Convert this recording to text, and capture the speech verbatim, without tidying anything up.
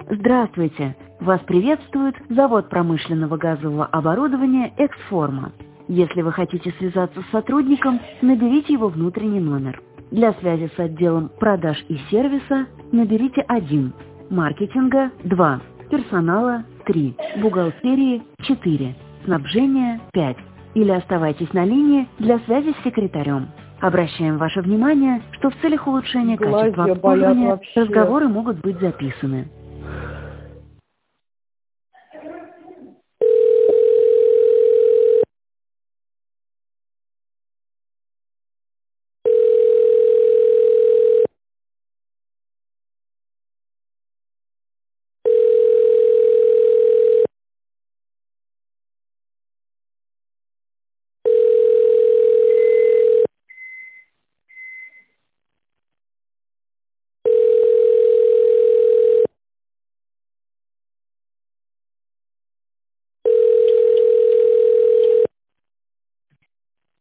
Здравствуйте! Вас приветствует завод промышленного газового оборудования «Эксформа». Если вы хотите связаться с сотрудником, наберите его внутренний номер. Для связи с отделом продаж и сервиса наберите один, маркетинга два, персонала три, бухгалтерии четыре, снабжения пять. Или оставайтесь на линии для связи с секретарем. Обращаем ваше внимание, что в целях улучшения Глазья качества обслуживания болят вообще. разговоры могут быть записаны.